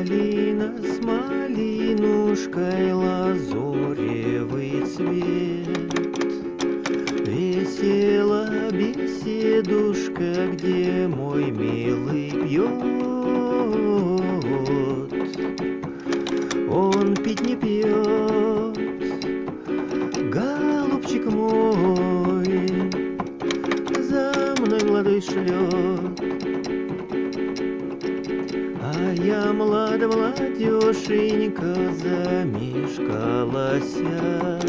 Калина с малинушкой, лазоревый цвет. Весела беседушка, где мой милый пьет. Он пить не пьет, голубчик мой, за мной ладонь шлет. А я младошенька замешкалася,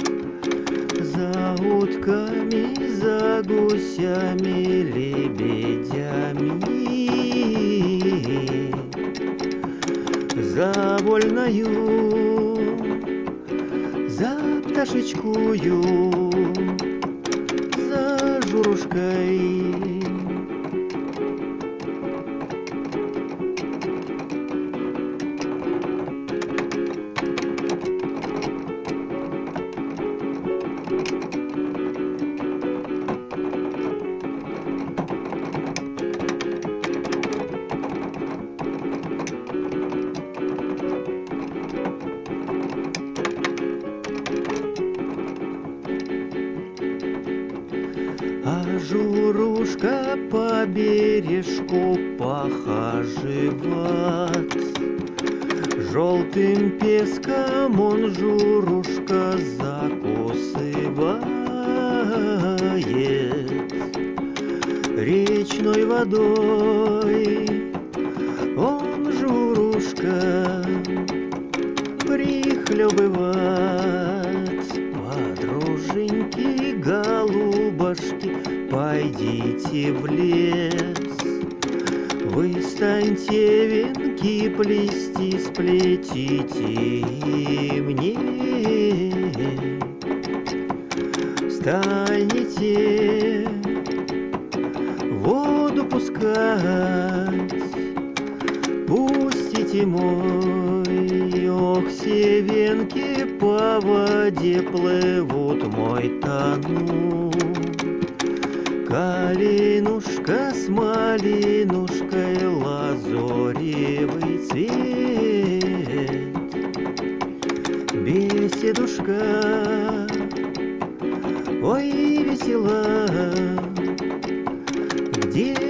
за утками, за гусями, лебедями, за вольною, за пташечкою, за журушкой. А журушка по бережку похаживает, желтым песком он, журушка, закусывает. Речной водой он, журушка, прихлебывает. Подруженьки, голубушки, пойдите в лес, вы станьте венки плести, сплетите и мне. Станете воду пускать, пустите мой, ох, все венки по воде плывут, мой тону. Калинушка с малинушкой, лазоревый цвет. Беседушка, ой, весела, где